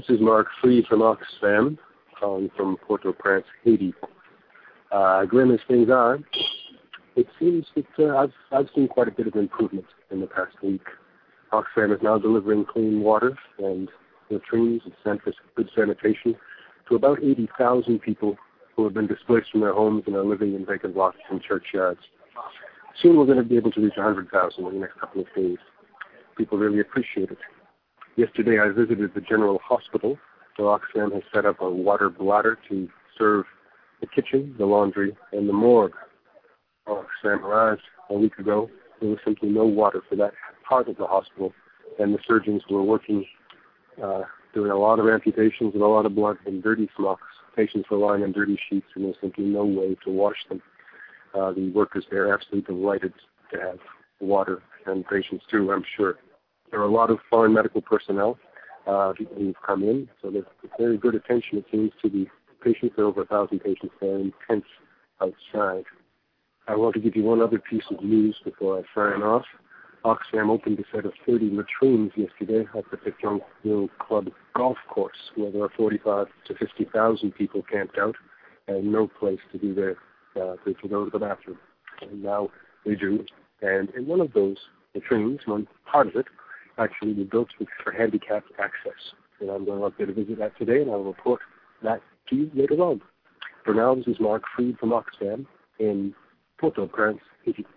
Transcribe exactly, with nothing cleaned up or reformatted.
This is Mark Freed from Oxfam, calling from Port-au-Prince, Haiti. Uh, grim as things are, it seems that uh, I've, I've seen quite a bit of improvement in the past week. Oxfam is now delivering clean water and latrines and good sanitation to about eighty thousand people who have been displaced from their homes and are living in vacant lots and churchyards. Soon we're going to be able to reach one hundred thousand in the next couple of days. People really appreciate it. Yesterday I visited the General Hospital, where Oxfam has set up a water bladder to serve the kitchen, the laundry, and the morgue. Oxfam arrived a week ago. There was simply no water for that part of the hospital, and the surgeons were working, uh, doing a lot of amputations and a lot of blood and dirty smocks. Patients were lying on dirty sheets, and there was simply no way to wash them. Uh, the workers there are absolutely delighted to have water, and patients too, I'm sure. There are a lot of foreign medical personnel uh, who've come in, so there's very good attention, it seems, to the patients. There are over a thousand patients there in tents outside. I want to give you one other piece of news before I sign off. Oxfam opened a set of thirty latrines yesterday at the Pétionville Club golf course, where there are forty-five to fifty thousand people camped out and no place to do their, uh, to, to go to the bathroom. And now they do. And in one of those latrines, one part of it, actually was built for handicapped access. And I'm going to visit that today, and I'll report that to you later on. For now, this is Mark Freed from Oxfam in Port-au-Prince, Haiti.